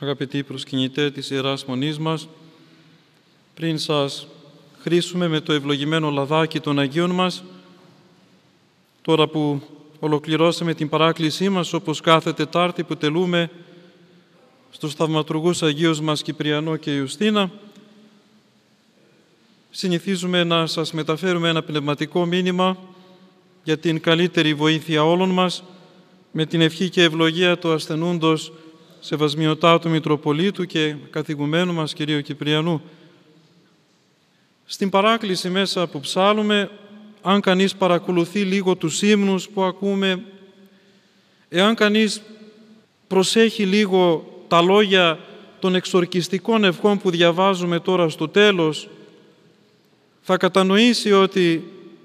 Αγαπητοί προσκυνητέ της Ιεράς Μονής μας, πριν σας χρήσουμε με το ευλογημένο λαδάκι των Αγίων μας, τώρα που ολοκληρώσαμε την παράκλησή μας, όπως κάθε Τετάρτη που τελούμε στους θαυματουργούς Αγίους μας Κυπριανό και Ιουστίνα, συνηθίζουμε να σας μεταφέρουμε ένα πνευματικό μήνυμα για την καλύτερη βοήθεια όλων μας, με την ευχή και ευλογία του ασθενούντος Σεβασμιωτάτου Μητροπολίτου και καθηγουμένου μας Κυρίου Κυπριανού. Στην παράκληση μέσα που ψάλλουμε, αν κανείς παρακολουθεί λίγο τους ύμνους που ακούμε, εάν κανείς προσέχει λίγο τα λόγια των εξορκιστικών ευχών που διαβάζουμε τώρα στο τέλος, θα κατανοήσει ότι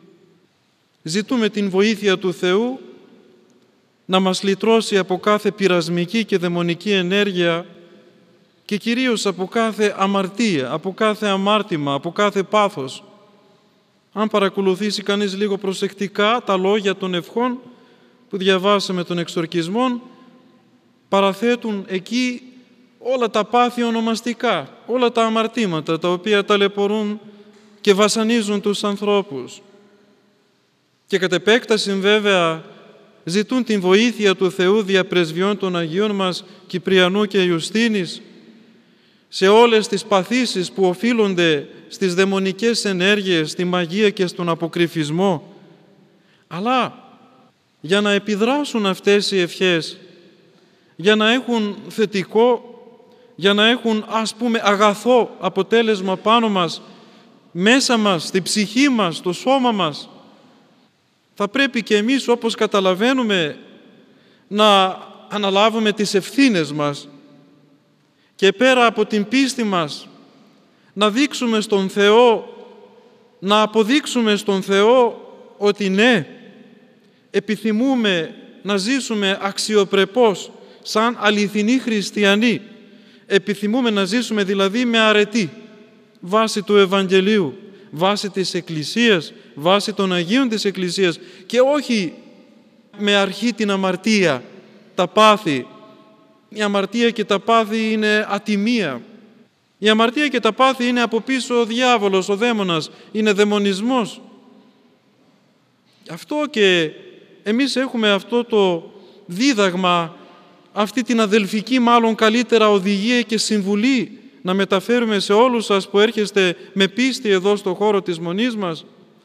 ζητούμε την βοήθεια του Θεού να μας λυτρώσει από κάθε πειρασμική και δαιμονική ενέργεια και κυρίως από κάθε αμαρτία, από κάθε αμάρτημα, από κάθε πάθος. Αν παρακολουθήσει κανείς λίγο προσεκτικά τα λόγια των ευχών που διαβάσαμε των εξορκισμών, παραθέτουν εκεί όλα τα πάθη ονομαστικά, όλα τα αμαρτήματα τα οποία ταλαιπωρούν και βασανίζουν τους ανθρώπους. Και κατ' επέκταση βέβαια ζητούν την βοήθεια του Θεού δια πρεσβειών των Αγίων μας Κυπριανού και Ιουστίνης σε όλες τις παθήσεις που οφείλονται στις δαιμονικές ενέργειες, στη μαγεία και στον αποκρυφισμό. Αλλά για να επιδράσουν αυτές οι ευχές, για να έχουν θετικό, για να έχουν αγαθό αποτέλεσμα πάνω μας, μέσα μας, στη ψυχή μας, στο σώμα μας, θα πρέπει και εμείς, όπως καταλαβαίνουμε, να αναλάβουμε τις ευθύνες μας και πέρα από την πίστη μας να δείξουμε στον Θεό, να αποδείξουμε στον Θεό ότι ναι, επιθυμούμε να ζήσουμε αξιοπρεπώς σαν αληθινοί χριστιανοί. Επιθυμούμε να ζήσουμε δηλαδή με αρετή, βάσει του Ευαγγελίου, βάσει της Εκκλησίας, βάσει των Αγίων της Εκκλησίας και όχι με αρχή την αμαρτία, τα πάθη. Η αμαρτία και τα πάθη είναι ατιμία. Η αμαρτία και τα πάθη είναι από πίσω ο διάβολος, ο δαίμονας, είναι δαιμονισμός. Αυτό και εμείς έχουμε αυτό το δίδαγμα, αυτή την αδελφική μάλλον καλύτερα οδηγία και συμβουλή να μεταφέρουμε σε όλους σας που έρχεστε με πίστη εδώ στο χώρο της Μονής μας,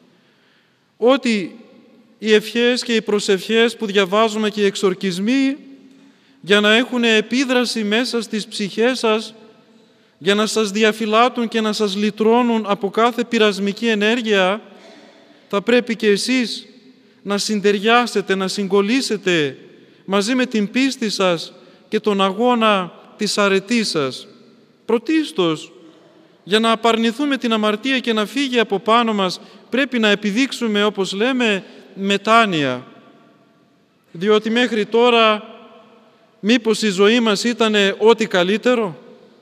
ότι οι ευχές και οι προσευχές που διαβάζουμε και οι εξορκισμοί για να έχουν επίδραση μέσα στις ψυχές σας, για να σας διαφυλάττουν και να σας λυτρώνουν από κάθε πειρασμική ενέργεια, θα πρέπει και εσείς να συντεριάσετε, να συγκολλήσετε μαζί με την πίστη σας και τον αγώνα της αρετής σας. Πρωτίστως, για να απαρνηθούμε την αμαρτία και να φύγει από πάνω μας, πρέπει να επιδείξουμε, όπως λέμε, μετάνοια. Διότι μέχρι τώρα, μήπως η ζωή μας ήταν ό,τι καλύτερο?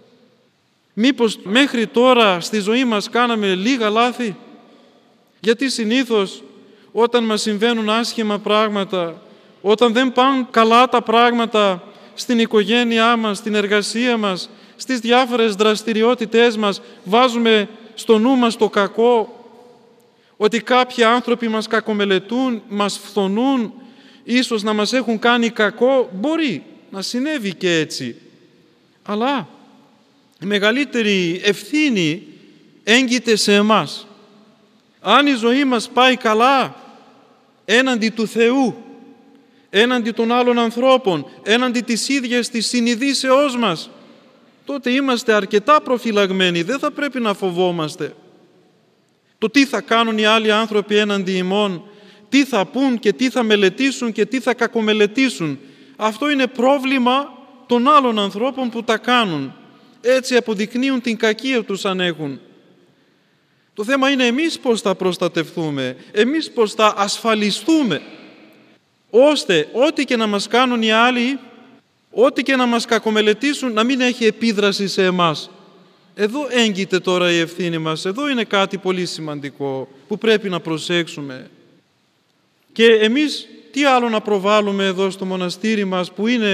Μήπως μέχρι τώρα στη ζωή μας κάναμε λίγα λάθη? Γιατί συνήθως όταν μας συμβαίνουν άσχημα πράγματα, όταν δεν πάνε καλά τα πράγματα στην οικογένειά μας, στην εργασία μας, στις διάφορες δραστηριότητές μας, βάζουμε στο νου μας το κακό, ότι κάποιοι άνθρωποι μας κακομελετούν, μας φθονούν, ίσως να μας έχουν κάνει κακό. Μπορεί να συνέβη και έτσι. Αλλά η μεγαλύτερη ευθύνη έγκυται σε εμάς. Αν η ζωή μας πάει καλά έναντι του Θεού, έναντι των άλλων ανθρώπων, έναντι της ίδιας της συνειδήσεώς μας, τότε είμαστε αρκετά προφυλαγμένοι, δεν θα πρέπει να φοβόμαστε. Το τι θα κάνουν οι άλλοι άνθρωποι έναντι ημών, τι θα πούν και τι θα μελετήσουν και τι θα κακομελετήσουν, αυτό είναι πρόβλημα των άλλων ανθρώπων που τα κάνουν. Έτσι αποδεικνύουν την κακία τους αν έχουν. Το θέμα είναι εμείς πώς θα προστατευτούμε, εμείς πώς θα ασφαλιστούμε, ώστε ό,τι και να μας κάνουν οι άλλοι, ό,τι και να μας κακομελετήσουν, να μην έχει επίδραση σε εμάς. Εδώ έγκυται τώρα η ευθύνη μας, εδώ είναι κάτι πολύ σημαντικό που πρέπει να προσέξουμε. Και εμείς τι άλλο να προβάλλουμε εδώ στο μοναστήρι μας που είναι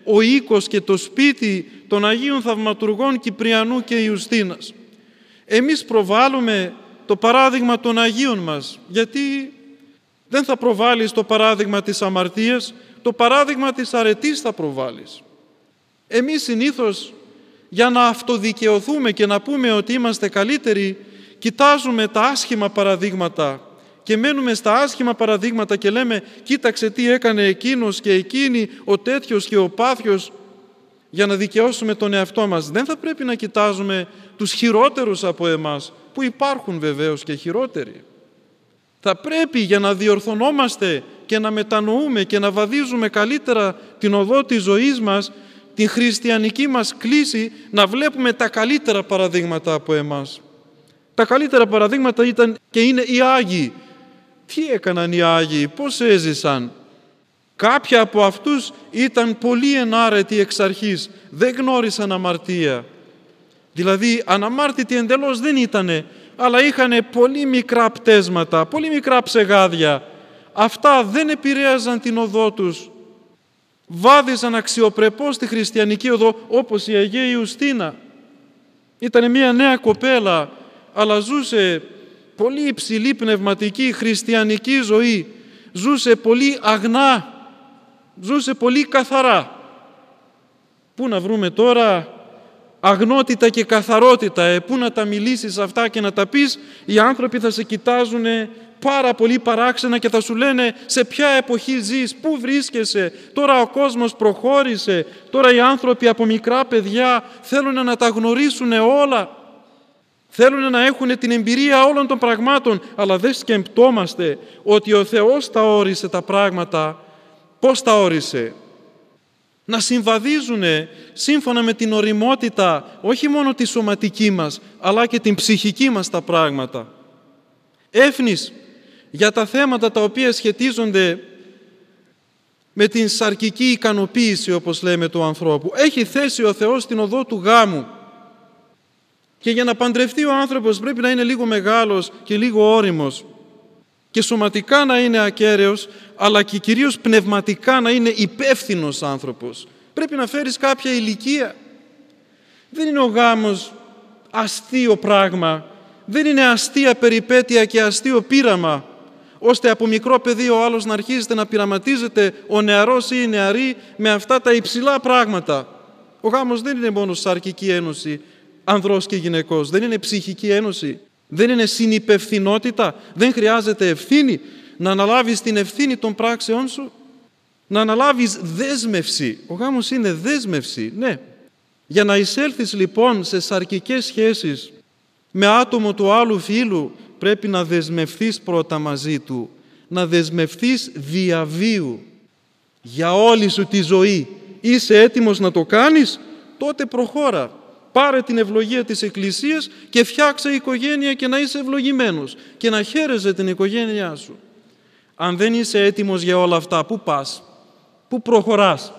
ο οίκος και το σπίτι των Αγίων Θαυματουργών Κυπριανού και Ιουστίνας. Εμείς προβάλλουμε το παράδειγμα των Αγίων μας, γιατί δεν θα προβάλλεις το παράδειγμα της αμαρτίας, το παράδειγμα της αρετής θα προβάλλεις. Εμείς συνήθως, για να αυτοδικαιωθούμε και να πούμε ότι είμαστε καλύτεροι, κοιτάζουμε τα άσχημα παραδείγματα και μένουμε στα άσχημα παραδείγματα και λέμε «Κοίταξε τι έκανε εκείνος και εκείνη, ο τέτοιος και ο πάθιος», για να δικαιώσουμε τον εαυτό μας. Δεν θα πρέπει να κοιτάζουμε τους χειρότερους από εμάς, που υπάρχουν βεβαίως και χειρότεροι. Θα πρέπει, για να διορθωνόμαστε και να μετανοούμε και να βαδίζουμε καλύτερα την οδό της ζωής μας, την χριστιανική μας κλίση, να βλέπουμε τα καλύτερα παραδείγματα από εμάς. Τα καλύτερα παραδείγματα ήταν και είναι οι Άγιοι. Τι έκαναν οι Άγιοι, πώς έζησαν? Κάποιοι από αυτούς ήταν πολύ ενάρετοι εξ αρχής, δεν γνώρισαν αμαρτία. Δηλαδή αναμάρτητοι εντελώς δεν ήτανε, αλλά είχαν πολύ μικρά πτέσματα, πολύ μικρά ψεγάδια. Αυτά δεν επηρέαζαν την οδό τους. Βάδιζαν αξιοπρεπώς τη χριστιανική οδό, όπως η Αγία Ιουστίνα. Ήταν μια νέα κοπέλα, αλλά ζούσε πολύ υψηλή πνευματική χριστιανική ζωή. Ζούσε πολύ αγνά, ζούσε πολύ καθαρά. Πού να βρούμε τώρα αγνότητα και καθαρότητα, πού να τα μιλήσεις αυτά και να τα πεις? Οι άνθρωποι θα σε κοιτάζουν πάρα πολύ παράξενα και θα σου λένε σε ποια εποχή ζεις, πού βρίσκεσαι, τώρα ο κόσμος προχώρησε, τώρα οι άνθρωποι από μικρά παιδιά θέλουν να τα γνωρίσουν όλα, θέλουν να έχουν την εμπειρία όλων των πραγμάτων, αλλά δεν σκεπτόμαστε ότι ο Θεός τα όρισε τα πράγματα. Πώς τα όρισε? Να συμβαδίζουν σύμφωνα με την ωριμότητα, όχι μόνο τη σωματική μας, αλλά και την ψυχική μας τα πράγματα. Έφνης για τα θέματα τα οποία σχετίζονται με την σαρκική ικανοποίηση, όπως λέμε, του ανθρώπου. Έχει θέσει ο Θεός την οδό του γάμου. Και για να παντρευτεί ο άνθρωπος πρέπει να είναι λίγο μεγάλος και λίγο ώριμος. Και σωματικά να είναι ακέραιος, αλλά και κυρίως πνευματικά να είναι υπεύθυνος άνθρωπος. Πρέπει να φέρεις κάποια ηλικία. Δεν είναι ο γάμος αστείο πράγμα. Δεν είναι αστεία περιπέτεια και αστείο πείραμα, ώστε από μικρό παιδί ο άλλος να αρχίζεται να πειραματίζεται, ο νεαρός ή η νεαρή, με αυτά τα υψηλά πράγματα. Ο γάμος δεν είναι μόνο σαρκική ένωση ανδρός και γυναικός, δεν είναι ψυχική ένωση, δεν είναι συνυπευθυνότητα, δεν χρειάζεται ευθύνη, να αναλάβεις την ευθύνη των πράξεών σου, να αναλάβεις δέσμευση. Ο γάμος είναι δέσμευση, ναι. Για να εισέλθεις λοιπόν σε σαρκικές σχέσεις με άτομο του άλλου φύλου, πρέπει να δεσμευθείς πρώτα μαζί του, να δεσμευθείς διαβίου για όλη σου τη ζωή. Είσαι έτοιμος να το κάνεις? Τότε προχώρα. Πάρε την ευλογία της Εκκλησίας και φτιάξε οικογένεια και να είσαι ευλογημένος και να χαίρεσαι την οικογένειά σου. Αν δεν είσαι έτοιμος για όλα αυτά, πού πας? Πού προχωράς?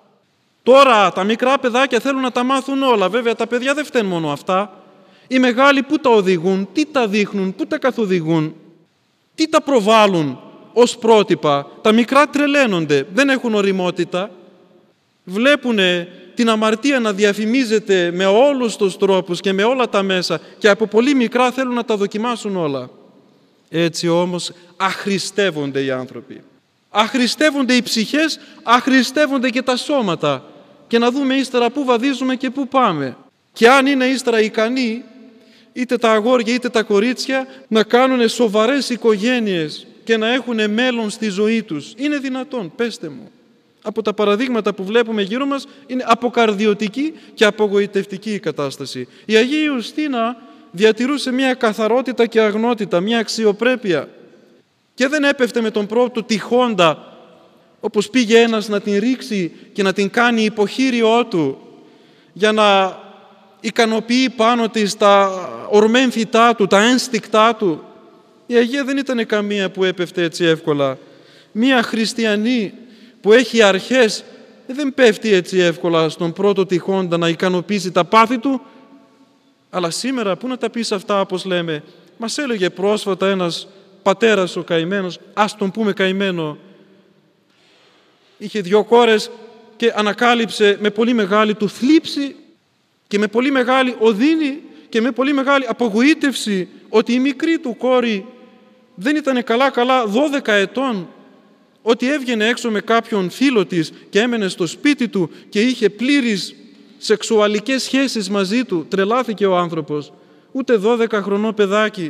Τώρα τα μικρά παιδάκια θέλουν να τα μάθουν όλα. Βέβαια τα παιδιά δεν φταίνουν μόνο αυτά. Οι μεγάλοι πού τα οδηγούν, τι τα δείχνουν, πού τα καθοδηγούν, τι τα προβάλλουν ως πρότυπα? Τα μικρά τρελαίνονται, δεν έχουν ωριμότητα. Βλέπουν την αμαρτία να διαφημίζεται με όλους τους τρόπους και με όλα τα μέσα και από πολύ μικρά θέλουν να τα δοκιμάσουν όλα. Έτσι όμως αχρηστεύονται οι άνθρωποι. Αχρηστεύονται οι ψυχές, αχρηστεύονται και τα σώματα. Και να δούμε ύστερα πού βαδίζουμε και πού πάμε. Και αν είναι ύστερα ικανοί, είτε τα αγόρια είτε τα κορίτσια, να κάνουν σοβαρές οικογένειες και να έχουν μέλλον στη ζωή τους. Είναι δυνατόν? Πέστε μου. Από τα παραδείγματα που βλέπουμε γύρω μας είναι αποκαρδιωτική και απογοητευτική η κατάσταση. Η Αγία Ιουστίνα διατηρούσε μια καθαρότητα και αγνότητα, μια αξιοπρέπεια και δεν έπεφτε με τον πρώτο τυχόντα, όπως πήγε ένας να την ρίξει και να την κάνει υποχείριό του για να ικανοποιεί πάνω της τα ορμένθητά του, τα ένστικτά του. Η Αγία δεν ήταν καμία που έπεφτε έτσι εύκολα. Μία χριστιανή που έχει αρχές δεν πέφτει έτσι εύκολα στον πρώτο τυχόντα να ικανοποιήσει τα πάθη του. Αλλά σήμερα πού να τα πεις αυτά, όπως λέμε? Μας έλεγε πρόσφατα ένας πατέρας ο καημένος, ας τον πούμε καημένο, είχε 2 κόρες και ανακάλυψε με πολύ μεγάλη του θλίψη και με πολύ μεγάλη οδύνη και με πολύ μεγάλη απογοήτευση ότι η μικρή του κόρη δεν ήταν καλά 12 ετών, ότι έβγαινε έξω με κάποιον φίλο της και έμενε στο σπίτι του και είχε πλήρεις σεξουαλικές σχέσεις μαζί του. Τρελάθηκε ο άνθρωπος. Ούτε 12 χρονό παιδάκι.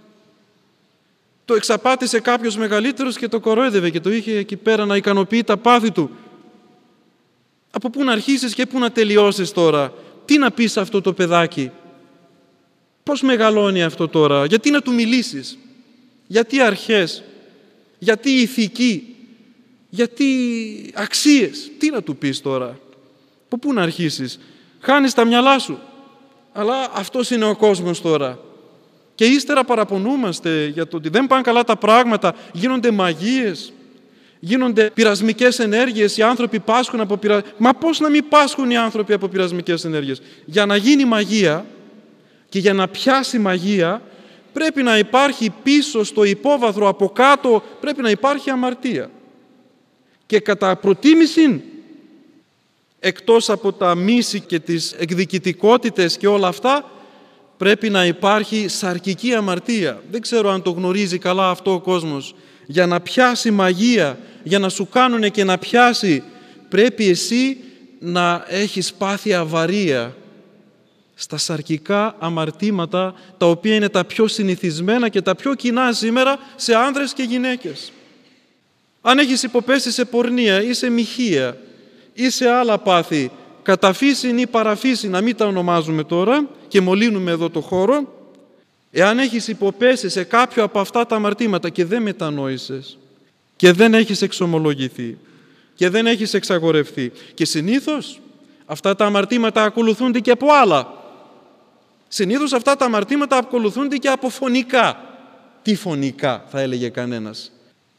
Το εξαπάτησε κάποιος μεγαλύτερος και το κορόιδευε και το είχε εκεί πέρα να ικανοποιεί τα πάθη του. Από πού να αρχίσεις και πού να τελειώσεις τώρα? Τι να πεις σε αυτό το παιδάκι? Πώς μεγαλώνει αυτό τώρα? Γιατί να του μιλήσεις? Γιατί αρχές? Γιατί ηθική? Γιατί αξίες? Τι να του πεις τώρα? Από πού να αρχίσεις? Χάνεις τα μυαλά σου. Αλλά αυτός είναι ο κόσμος τώρα. Και ύστερα παραπονούμαστε για το ότι δεν πάνε καλά τα πράγματα, γίνονται μαγείες, γίνονται πειρασμικές ενέργειες, οι άνθρωποι πάσχουν από πειρασμικές. Μα πώς να μην πάσχουν οι άνθρωποι από πειρασμικές ενέργειες? Για να γίνει μαγεία και για να πιάσει μαγεία πρέπει να υπάρχει πίσω στο υπόβαθρο από κάτω, πρέπει να υπάρχει αμαρτία. Και κατά προτίμηση, εκτός από τα μίση και τις εκδικητικότητες και όλα αυτά, πρέπει να υπάρχει σαρκική αμαρτία. Δεν ξέρω αν το γνωρίζει καλά αυτό ο κόσμος. Για να πιάσει μαγεία, για να σου κάνουνε και να πιάσει, πρέπει εσύ να έχεις πάθει αβαρία στα σαρκικά αμαρτήματα, τα οποία είναι τα πιο συνηθισμένα και τα πιο κοινά σήμερα σε άνδρες και γυναίκες. Αν έχεις υποπέσει σε πορνεία ή σε μοιχεία ή σε άλλα πάθη, καταφύσιν ή παραφύσιν, να μην τα ονομάζουμε τώρα και μολύνουμε εδώ το χώρο, εάν έχεις υποπέσει σε κάποιο από αυτά τα αμαρτήματα και δεν μετανόησες και δεν έχεις εξομολογηθεί και δεν έχεις εξαγορευθεί, και συνήθως αυτά τα αμαρτήματα ακολουθούνται και από άλλα. Συνήθως αυτά τα αμαρτήματα ακολουθούνται και από φωνικά. Τι φωνικά, θα έλεγε κανένας?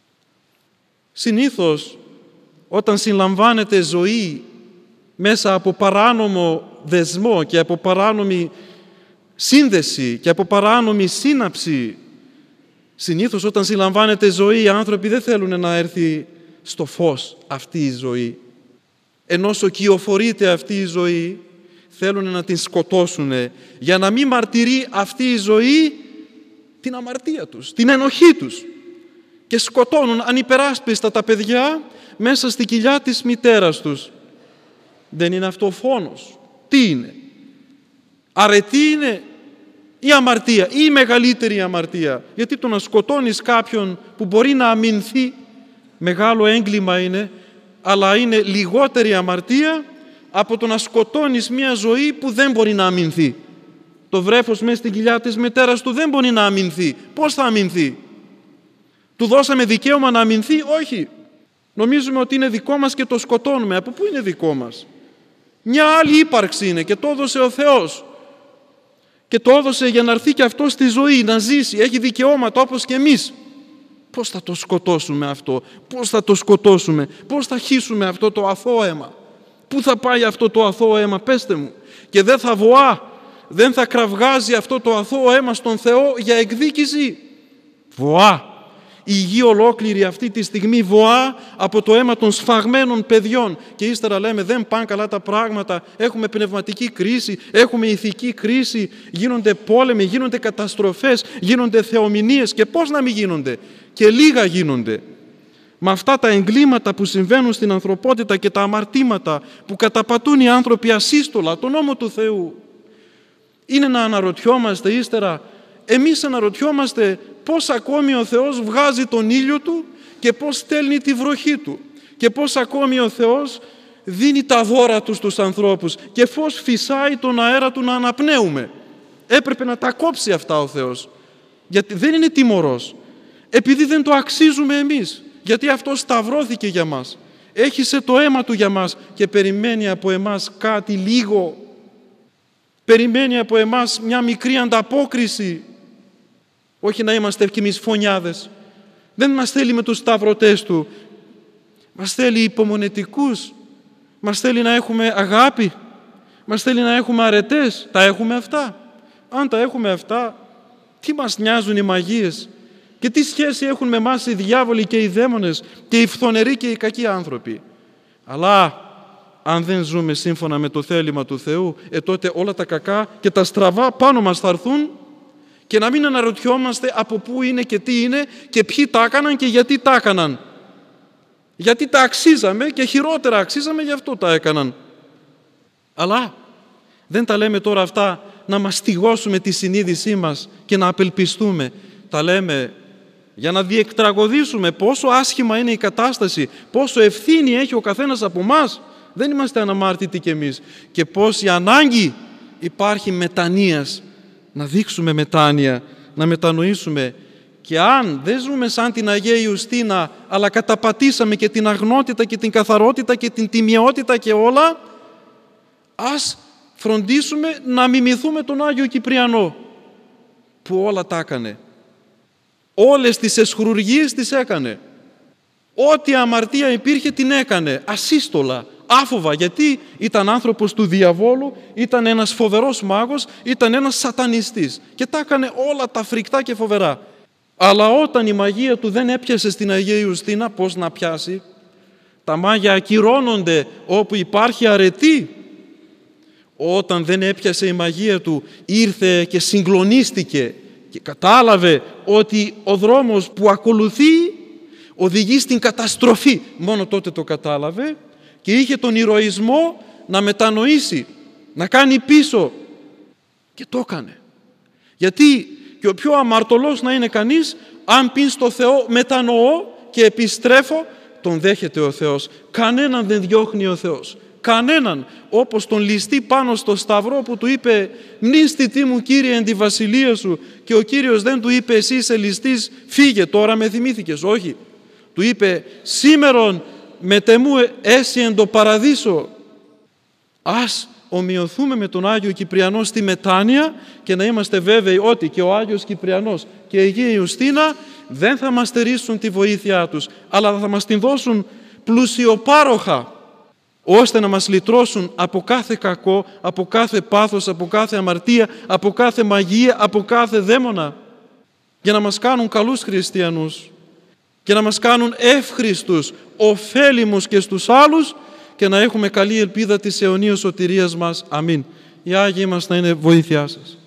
Συνήθως όταν συλλαμβάνεται ζωή μέσα από παράνομο δεσμό και από παράνομη σύνδεση και από παράνομη σύναψη, συνήθως όταν συλλαμβάνεται ζωή, οι άνθρωποι δεν θέλουν να έρθει στο φως αυτή η ζωή. Ενώ κυοφορείται αυτή η ζωή, θέλουν να την σκοτώσουν για να μην μαρτυρεί αυτή η ζωή την αμαρτία τους, την ενοχή τους. Και σκοτώνουν ανυπεράσπιστα τα παιδιά μέσα στη κοιλιά της μητέρας τους. Δεν είναι αυτό φόνος? Τι είναι? Αρετή είναι ή αμαρτία, ή η μεγαλύτερη αμαρτία? Γιατί το να σκοτώνεις κάποιον που μπορεί να αμυνθεί, μεγάλο έγκλημα είναι, αλλά είναι λιγότερη αμαρτία από το να σκοτώνεις μια ζωή που δεν μπορεί να αμυνθεί. Το βρέφος μέσα στην κοιλιά της μητέρας του δεν μπορεί να αμυνθεί. Πώς θα αμυνθεί? Του δώσαμε δικαίωμα να αμυνθεί? Όχι. Νομίζουμε ότι είναι δικό μας και το σκοτώνουμε. Από πού είναι δικό μας? Μια άλλη ύπαρξη είναι και το έδωσε ο Θεός. Και το έδωσε για να έρθει και αυτό στη ζωή, να ζήσει. Έχει δικαιώματα όπως και εμείς. Πώς θα το σκοτώσουμε αυτό? Πώς θα το σκοτώσουμε? Πώς θα χύσουμε αυτό το αθώο αίμα? Πού θα πάει αυτό το αθώο αίμα? Πέστε μου. Και δεν θα βοά, δεν θα κραυγάζει αυτό το αθώο αίμα στον Θεό για εκδίκηση? Βοά. Η γη ολόκληρη αυτή τη στιγμή βοά από το αίμα των σφαγμένων παιδιών. Και ύστερα λέμε δεν πάνε καλά τα πράγματα, έχουμε πνευματική κρίση, έχουμε ηθική κρίση, γίνονται πόλεμοι, γίνονται καταστροφές, γίνονται θεομηνίες. Και πώς να μην γίνονται? Και λίγα γίνονται. Με αυτά τα εγκλήματα που συμβαίνουν στην ανθρωπότητα και τα αμαρτήματα που καταπατούν οι άνθρωποι ασύστολα τον νόμο του Θεού, είναι να αναρωτιόμαστε ύστερα. Εμείς αναρωτιόμαστε πώς ακόμη ο Θεός βγάζει τον ήλιο Του και πώς στέλνει τη βροχή Του και πώς ακόμη ο Θεός δίνει τα δώρα Του στους ανθρώπους και πώς φυσάει τον αέρα Του να αναπνέουμε. Έπρεπε να τα κόψει αυτά ο Θεός, γιατί δεν είναι τιμωρός, επειδή δεν το αξίζουμε εμείς, γιατί αυτό σταυρώθηκε για μας, έχισε το αίμα Του για μας και περιμένει από εμάς κάτι λίγο, περιμένει από εμάς μια μικρή ανταπόκριση. Όχι να είμαστε κι εμείς φωνιάδες. Δεν μας θέλει με τους σταυρωτές Του. Μας θέλει υπομονετικούς. Μας θέλει να έχουμε αγάπη. Μας θέλει να έχουμε αρετές. Τα έχουμε αυτά? Αν τα έχουμε αυτά, τι μας νοιάζουν οι μαγείες? Και τι σχέση έχουν με εμάς οι διάβολοι και οι δαίμονες και οι φθονεροί και οι κακοί άνθρωποι? Αλλά αν δεν ζούμε σύμφωνα με το θέλημα του Θεού, τότε όλα τα κακά και τα στραβά πάνω μας θα έρθουν, και να μην αναρωτιόμαστε από πού είναι και τι είναι και ποιοι τα έκαναν και γιατί τα έκαναν. Γιατί τα αξίζαμε και χειρότερα αξίζαμε, γι' αυτό τα έκαναν. Αλλά δεν τα λέμε τώρα αυτά να μαστιγώσουμε τη συνείδησή μας και να απελπιστούμε. Τα λέμε για να διεκτραγωδήσουμε πόσο άσχημα είναι η κατάσταση, πόσο ευθύνη έχει ο καθένας από εμάς. Δεν είμαστε αναμάρτητοι κι εμείς. Και πόση ανάγκη υπάρχει μετανοίας, να δείξουμε μετάνοια, να μετανοήσουμε. Και αν δεν ζούμε σαν την Αγία Ιουστίνα, αλλά καταπατήσαμε και την αγνότητα και την καθαρότητα και την τιμιότητα και όλα, ας φροντίσουμε να μιμηθούμε τον Άγιο Κυπριανό, που όλα τα έκανε. Όλες τις εσχρουργίες τις έκανε. Ό,τι αμαρτία υπήρχε την έκανε, ασύστολα, άφοβα, γιατί ήταν άνθρωπος του διαβόλου, ήταν ένας φοβερός μάγος, ήταν ένας σατανιστής και τα έκανε όλα τα φρικτά και φοβερά. Αλλά όταν η μαγεία του δεν έπιασε στην Αγία Ιουστίνα, πώς να πιάσει? Τα μάγια ακυρώνονται όπου υπάρχει αρετή. Όταν δεν έπιασε η μαγεία του, ήρθε και συγκλονίστηκε και κατάλαβε ότι ο δρόμος που ακολουθεί οδηγεί στην καταστροφή. Μόνο τότε το κατάλαβε και είχε τον ηρωισμό να μετανοήσει, να κάνει πίσω, και το έκανε. Γιατί και ο πιο αμαρτωλός να είναι κανείς, αν πει στο Θεό μετανοώ και επιστρέφω, τον δέχεται ο Θεός. Κανέναν δεν διώχνει ο Θεός. Κανέναν. Όπως τον ληστή πάνω στο σταυρό που του είπε «Μνήστητή μου Κύριε εν τη βασιλεία σου», και ο Κύριος δεν του είπε «Εσύ είσαι ληστής, φύγε, τώρα με θυμήθηκες». Όχι. Του είπε «Σήμερον μετεμού έσυ εν το παραδείσο». Ας ομοιωθούμε με τον Άγιο Κυπριανό στη μετάνοια και να είμαστε βέβαιοι ότι και ο Άγιος Κυπριανός και η Αγία Ιουστίνα δεν θα μας στερήσουν τη βοήθειά τους, αλλά θα μας την δώσουν πλουσιοπάροχα, ώστε να μας λυτρώσουν από κάθε κακό, από κάθε πάθος, από κάθε αμαρτία, από κάθε μαγεία, από κάθε δαίμονα, για να μας κάνουν καλούς χριστιανούς και να μας κάνουν εύχριστους, ωφέλιμους και στους άλλους, και να έχουμε καλή ελπίδα της αιωνίας σωτηρίας μας. Αμήν. Οι Άγιοι μας να είναι βοήθειά σας.